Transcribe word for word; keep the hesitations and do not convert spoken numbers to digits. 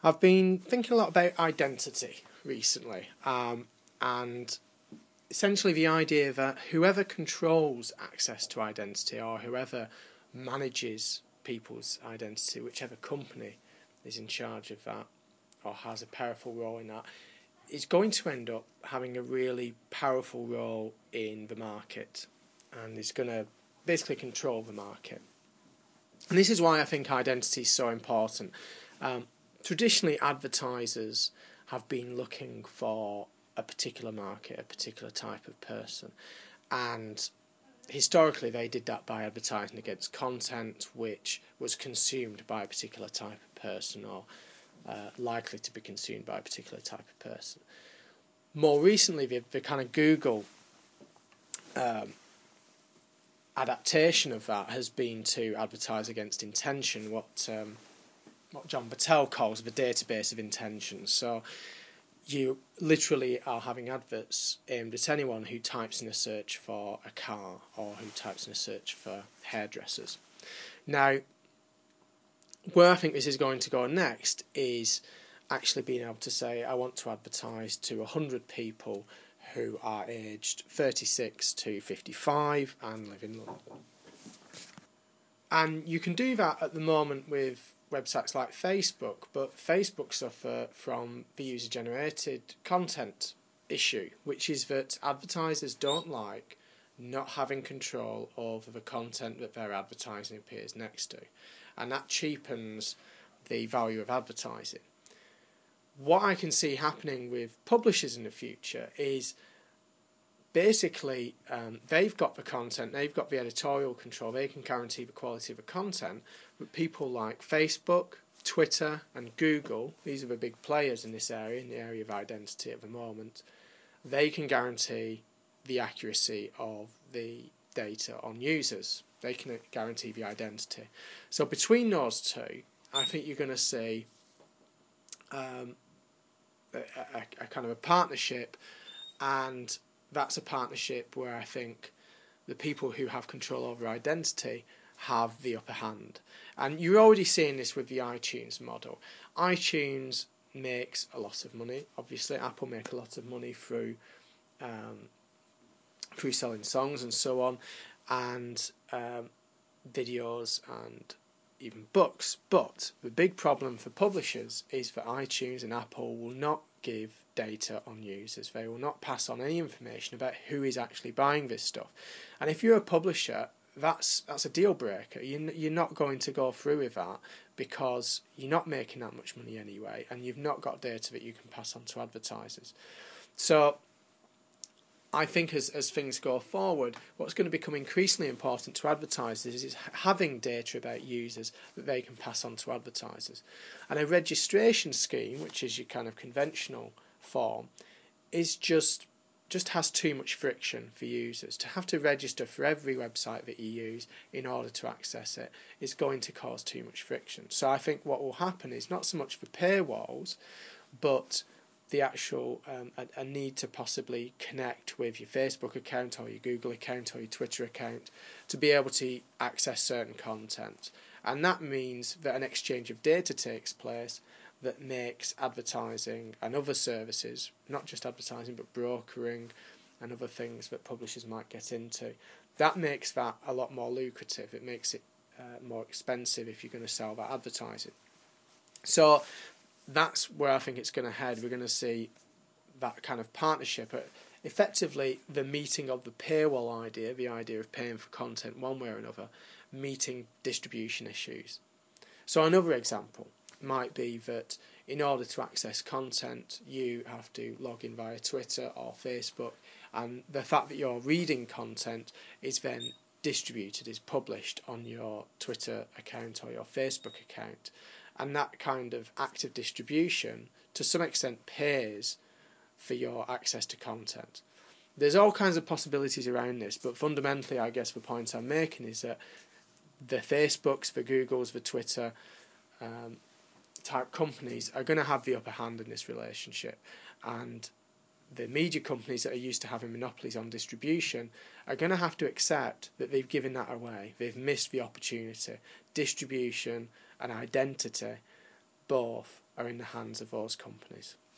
I've been thinking a lot about identity recently, um, and essentially the idea that whoever controls access to identity or whoever manages people's identity, whichever company is in charge of that or has a powerful role in that, is going to end up having a really powerful role in the market and is going to basically control the market. And this is why I think identity is so important. Um, traditionally, advertisers have been looking for a particular market, a particular type of person. And historically, they did that by advertising against content which was consumed by a particular type of person or uh, likely to be consumed by a particular type of person. More recently, the, the kind of Google um, adaptation of that has been to advertise against intention, what um, what John Battelle calls the database of intentions. So you literally are having adverts aimed at anyone who types in a search for a car or who types in a search for hairdressers. Now, where I think this is going to go next is actually being able to say, I want to advertise to one hundred people who are aged thirty-six to fifty-five and live in London. And you can do that at the moment with websites like Facebook, but Facebook suffer from the user-generated content issue, which is that advertisers don't like not having control over the content that their advertising appears next to. And that cheapens the value of advertising. What I can see happening with publishers in the future is basically um, they've got the content, they've got the editorial control, they can guarantee the quality of the content, but people like Facebook, Twitter and Google, these are the big players in this area, in the area of identity at the moment, they can guarantee the accuracy of the data on users. They can guarantee the identity. So between those two, I think you're going to see um, a, a, a kind of a partnership, and that's a partnership where I think the people who have control over identity have the upper hand. And you're already seeing this with the iTunes model. iTunes makes a lot of money. Obviously, Apple make a lot of money through um, through selling songs and so on, and um, videos and even books. But the big problem for publishers is that iTunes and Apple will not give data on users. They will not pass on any information about who is actually buying this stuff. And if you're a publisher, that's that's a deal breaker. You, you're not going to go through with that because you're not making that much money anyway, and you've not got data that you can pass on to advertisers. So I think as, as things go forward, what's going to become increasingly important to advertisers is having data about users that they can pass on to advertisers. And a registration scheme, which is your kind of conventional form, is just just has too much friction for users. To have to register for every website that you use in order to access it is going to cause too much friction. So I think what will happen is not so much the paywalls, but the actual um, a, a need to possibly connect with your Facebook account or your Google account or your Twitter account to be able to access certain content. And that means that an exchange of data takes place that makes advertising and other services, not just advertising but brokering and other things that publishers might get into, that makes that a lot more lucrative. It makes it uh, more expensive if you're going to sell that advertising. So that's where I think it's going to head. We're going to see that kind of partnership. Effectively, the meeting of the paywall idea, the idea of paying for content one way or another, meeting distribution issues. So another example might be that in order to access content, you have to log in via Twitter or Facebook, and the fact that you're reading content is then distributed, is published on your Twitter account or your Facebook account. And that kind of active distribution, to some extent, pays for your access to content. There's all kinds of possibilities around this, but fundamentally, I guess the point I'm making is that the Facebooks, the Googles, the Twitter um, type companies are going to have the upper hand in this relationship. And the media companies that are used to having monopolies on distribution are going to have to accept that they've given that away. They've missed the opportunity. Distribution and identity both are in the hands of those companies.